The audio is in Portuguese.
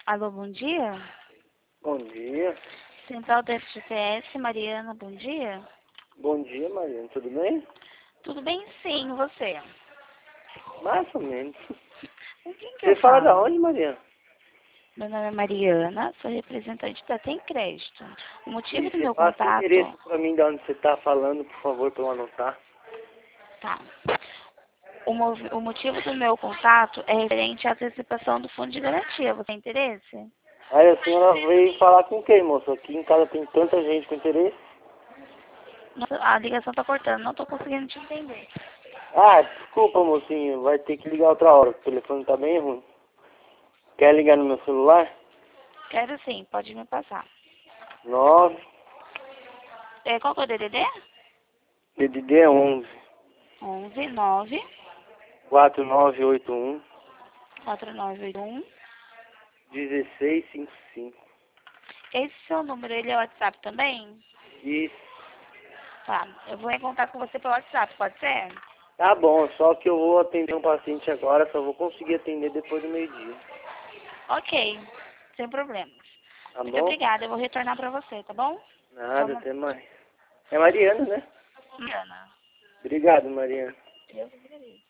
Alô, bom dia. Bom dia. Central do FGTS, Mariana, bom dia. Bom dia, Mariana. Tudo bem? Tudo bem, sim, e você? Mais ou menos. Com quem que Você eu fala da falo? onde, Mariana? Meu nome é Mariana, sou representante da Tem Crédito. O motivo E do você meu passa o endereço contato... pra mim de onde você tá falando, por favor, pra eu anotar. Tá. O motivo do meu contato é referente à antecipação do fundo de garantia. Você tem interesse? Aí a senhora veio falar com quem, moço? Aqui em casa tem tanta gente com interesse. Nossa, a ligação tá cortando, não tô conseguindo te entender. Ah, desculpa, mocinho. Vai ter que ligar outra hora. O telefone tá bem ruim. Quer ligar no meu celular? Quero sim, pode me passar. 9, Qual que é o DDD? DDD é 11, 11 9 4981 4981. 1655. Esse seu número, ele é WhatsApp também? Isso. Tá, eu vou em contato com você pelo WhatsApp, pode ser? Tá bom, só que eu vou atender um paciente agora, só vou conseguir atender depois do meio-dia. Ok, sem problemas. Tá Muito bom? obrigada, eu vou retornar pra você, tá bom? Nada, Vamos, até mais. É Mariana, né? Ana. Obrigado, Mariana. Eu que agradeço.